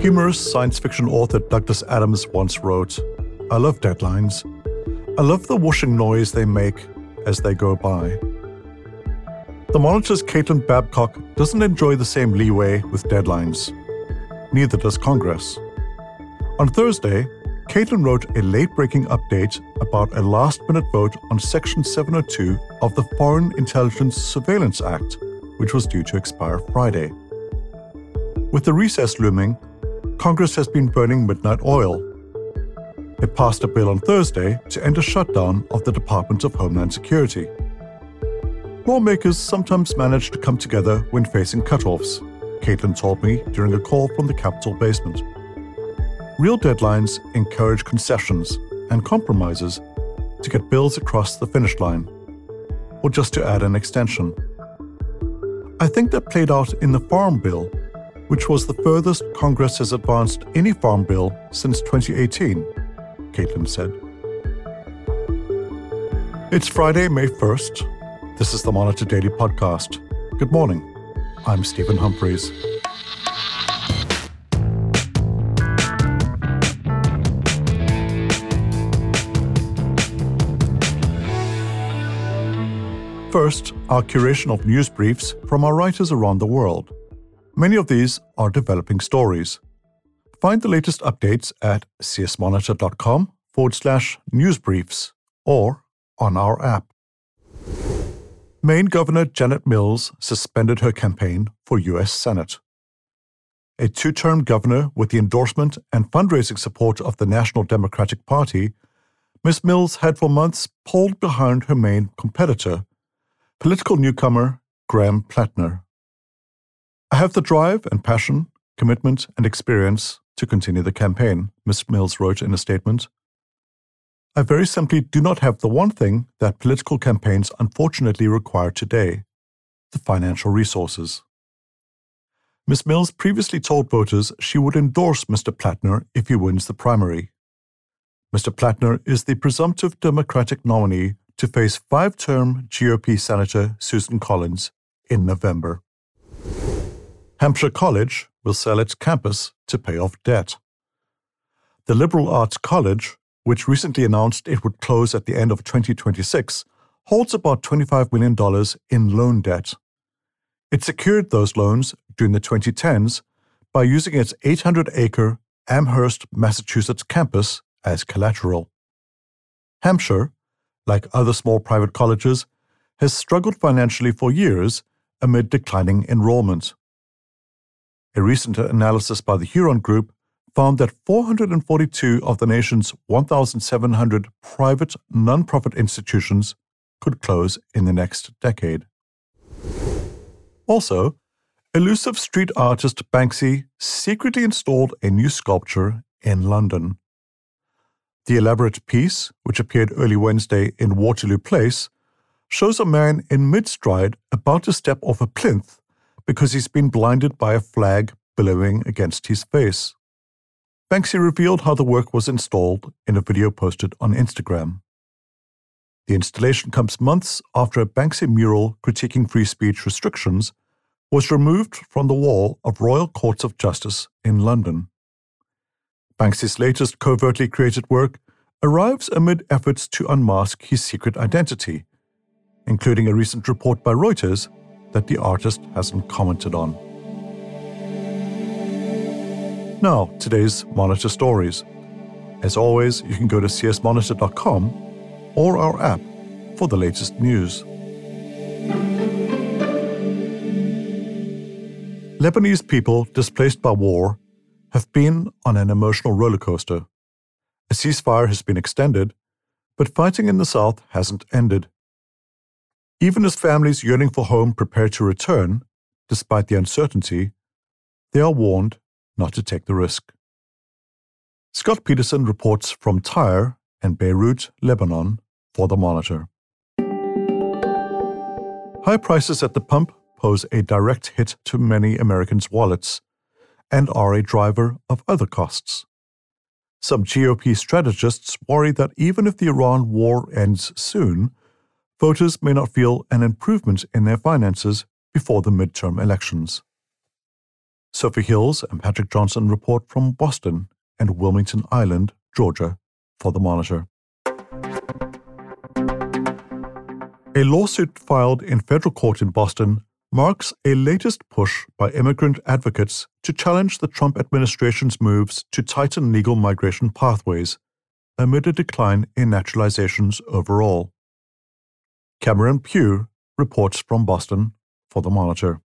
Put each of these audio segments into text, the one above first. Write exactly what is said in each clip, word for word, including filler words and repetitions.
Humorous science fiction author Douglas Adams once wrote, "I love deadlines. I love the whooshing noise they make as they go by." The Monitor's Caitlin Babcock doesn't enjoy the same leeway with deadlines. Neither does Congress. On Thursday, Caitlin wrote a late-breaking update about a last-minute vote on Section seven oh two of the Foreign Intelligence Surveillance Act, which was due to expire Friday. With the recess looming, Congress has been burning midnight oil. It passed a bill on Thursday to end a shutdown of the Department of Homeland Security. Lawmakers sometimes manage to come together when facing cutoffs, Caitlin told me during a call from the Capitol basement. Real deadlines encourage concessions and compromises to get bills across the finish line, or just to add an extension. I think that played out in the Farm Bill, which was the furthest Congress has advanced any farm bill since twenty eighteen, Caitlin said. It's Friday, May first. This is the Monitor Daily Podcast. Good morning. I'm Stephen Humphreys. First, our curation of news briefs from our writers around the world. Many of these are developing stories. Find the latest updates at csmonitor.com forward slash newsbriefs or on our app. Maine Governor Janet Mills suspended her campaign for U S Senate. A two-term governor with the endorsement and fundraising support of the National Democratic Party, Miz Mills had for months polled behind her main competitor, political newcomer Graham Plattner. "I have the drive and passion, commitment and experience to continue the campaign," Miz Mills wrote in a statement. "I very simply do not have the one thing that political campaigns unfortunately require today, the financial resources." Miz Mills previously told voters she would endorse Mister Plattner if he wins the primary. Mister Plattner is the presumptive Democratic nominee to face five-term G O P Senator Susan Collins in November. Hampshire College will sell its campus to pay off debt. The Liberal Arts College, which recently announced it would close at the end of twenty twenty-six, holds about twenty-five million dollars in loan debt. It secured those loans during the twenty tens by using its eight hundred acre Amherst, Massachusetts campus as collateral. Hampshire, like other small private colleges, has struggled financially for years amid declining enrollment. A recent analysis by the Huron Group found that four hundred forty-two of the nation's one thousand seven hundred private nonprofit institutions could close in the next decade. Also, elusive street artist Banksy secretly installed a new sculpture in London. The elaborate piece, which appeared early Wednesday in Waterloo Place, shows a man in mid-stride about to step off a plinth because he's been blinded by a flag billowing against his face. Banksy revealed how the work was installed in a video posted on Instagram. The installation comes months after a Banksy mural critiquing free speech restrictions was removed from the wall of Royal Courts of Justice in London. Banksy's latest covertly created work arrives amid efforts to unmask his secret identity, including a recent report by Reuters that the artist hasn't commented on. Now, today's Monitor stories. As always, you can go to c s monitor dot com or our app for the latest news. Lebanese people displaced by war have been on an emotional roller coaster. A ceasefire has been extended, but fighting in the south hasn't ended. Even as families yearning for home prepare to return, despite the uncertainty, they are warned not to take the risk. Scott Peterson reports from Tyre and Beirut, Lebanon, for The Monitor. High prices at the pump pose a direct hit to many Americans' wallets and are a driver of other costs. Some G O P strategists worry that even if the Iran war ends soon, voters may not feel an improvement in their finances before the midterm elections. Sophie Hills and Patrick Johnson report from Boston and Wilmington Island, Georgia, for The Monitor. A lawsuit filed in federal court in Boston marks a latest push by immigrant advocates to challenge the Trump administration's moves to tighten legal migration pathways amid a decline in naturalizations overall. Cameron Pugh reports from Boston for The Monitor.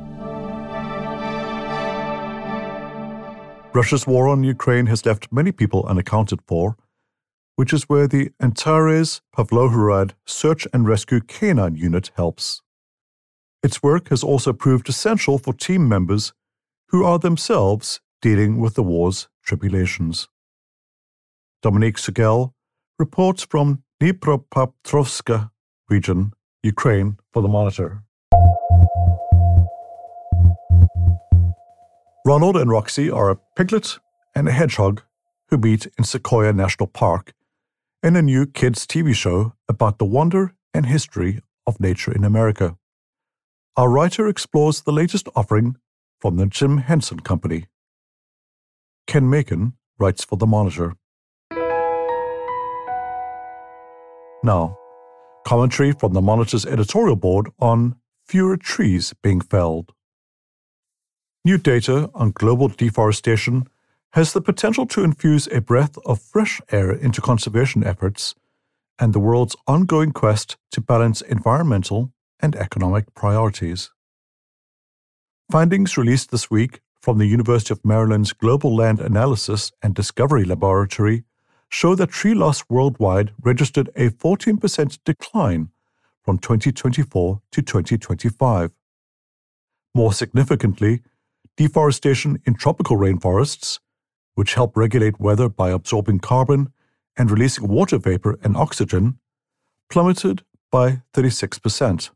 Russia's war on Ukraine has left many people unaccounted for, which is where the Antares Pavlohrad Search and Rescue Canine Unit helps. Its work has also proved essential for team members who are themselves dealing with the war's tribulations. Dominique Sugel reports from Dnipropetrovsk region, Ukraine, for The Monitor. Ronald and Roxy are a piglet and a hedgehog who meet in Sequoia National Park in a new kids' T V show about the wonder and history of nature in America. Our writer explores the latest offering from the Jim Henson Company. Ken Macon writes for The Monitor. Now, commentary from The Monitor's editorial board on fewer trees being felled. New data on global deforestation has the potential to infuse a breath of fresh air into conservation efforts and the world's ongoing quest to balance environmental and economic priorities. Findings released this week from the University of Maryland's Global Land Analysis and Discovery Laboratory show that tree loss worldwide registered a fourteen percent decline from twenty twenty-four to twenty twenty-five. More significantly, deforestation in tropical rainforests, which help regulate weather by absorbing carbon and releasing water vapor and oxygen, plummeted by thirty-six percent.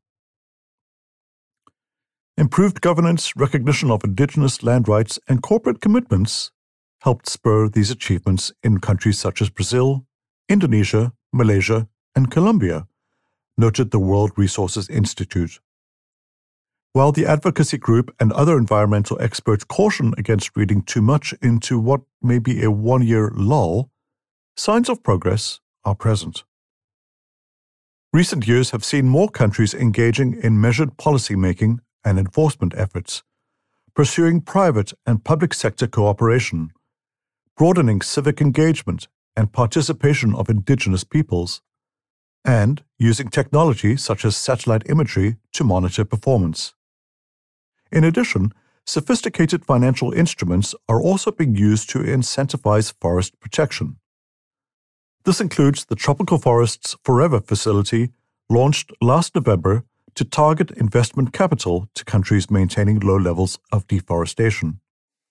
Improved governance, recognition of indigenous land rights, and corporate commitments helped spur these achievements in countries such as Brazil, Indonesia, Malaysia, and Colombia, noted the World Resources Institute. While the advocacy group and other environmental experts caution against reading too much into what may be a one-year lull, signs of progress are present. Recent years have seen more countries engaging in measured policy-making and enforcement efforts, pursuing private and public sector cooperation, broadening civic engagement and participation of indigenous peoples, and using technology such as satellite imagery to monitor performance. In addition, sophisticated financial instruments are also being used to incentivize forest protection. This includes the Tropical Forests Forever facility launched last November to target investment capital to countries maintaining low levels of deforestation.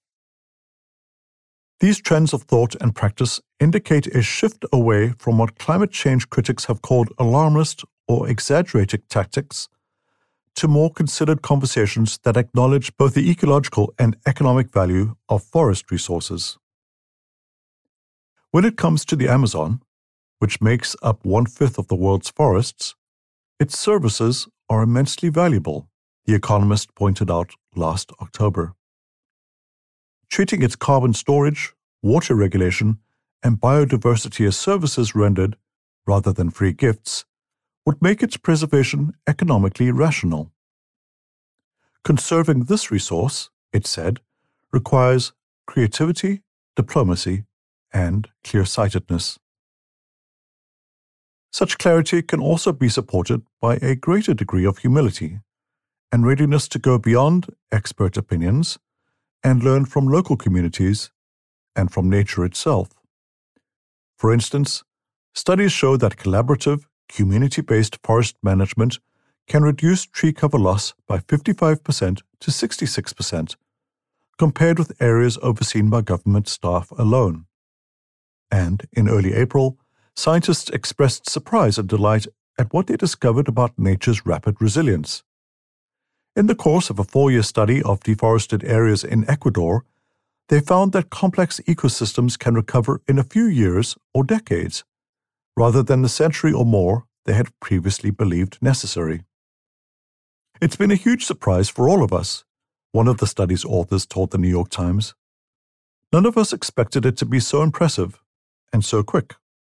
These trends of thought and practice indicate a shift away from what climate change critics have called alarmist or exaggerated tactics to more considered conversations that acknowledge both the ecological and economic value of forest resources. When it comes to the Amazon, which makes up one-fifth of the world's forests, its services are immensely valuable, The Economist pointed out last October. Treating its carbon storage, water regulation, and biodiversity as services rendered, rather than free gifts, would make its preservation economically rational. Conserving this resource, it said, requires creativity, diplomacy, and clear-sightedness. Such clarity can also be supported by a greater degree of humility and readiness to go beyond expert opinions and learn from local communities and from nature itself. For instance, studies show that collaborative, community-based forest management can reduce tree cover loss by fifty-five percent to sixty-six percent, compared with areas overseen by government staff alone. And in early April, scientists expressed surprise and delight at what they discovered about nature's rapid resilience. In the course of a four-year study of deforested areas in Ecuador, they found that complex ecosystems can recover in a few years or decades, rather than the century or more they had previously believed necessary. It's been a huge surprise for all of us, One of the study's authors told the New York Times, "None of us expected it to be so impressive and so quick."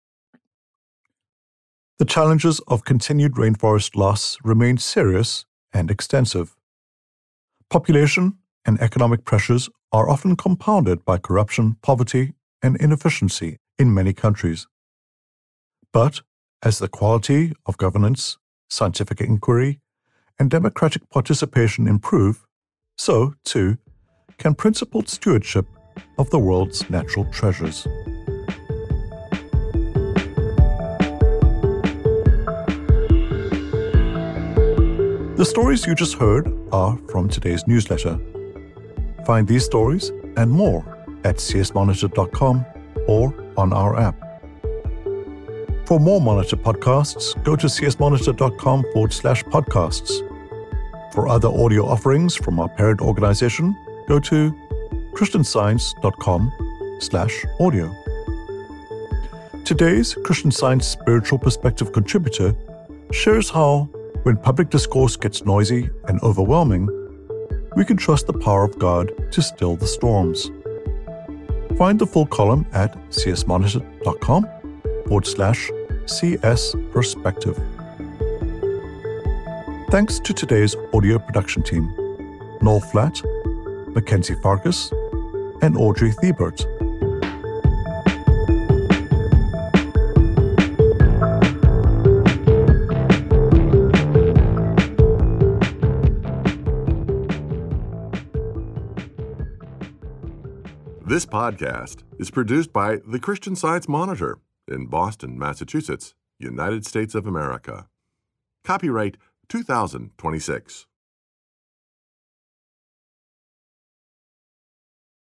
The challenges of continued rainforest loss remain serious and extensive. Population and economic pressures are often compounded by corruption, poverty, and inefficiency in many countries. But as the quality of governance, scientific inquiry, and democratic participation improve, so, too, can principled stewardship of the world's natural treasures. The stories you just heard are from today's newsletter. Find these stories and more at c s monitor dot com or on our app. For more Monitor podcasts, go to csmonitor.com forward slash podcasts. For other audio offerings from our parent organization, go to christianscience.com slash audio. Today's Christian Science Spiritual Perspective contributor shares how, when public discourse gets noisy and overwhelming, we can trust the power of God to still the storms. Find the full column at csmonitor.com forward slash CS Perspective. Thanks to today's audio production team, Noel Flatt, Mackenzie Farkas, and Audrey Thiebert. This podcast is produced by the Christian Science Monitor in Boston, Massachusetts, United States of America. Copyright two thousand twenty-six.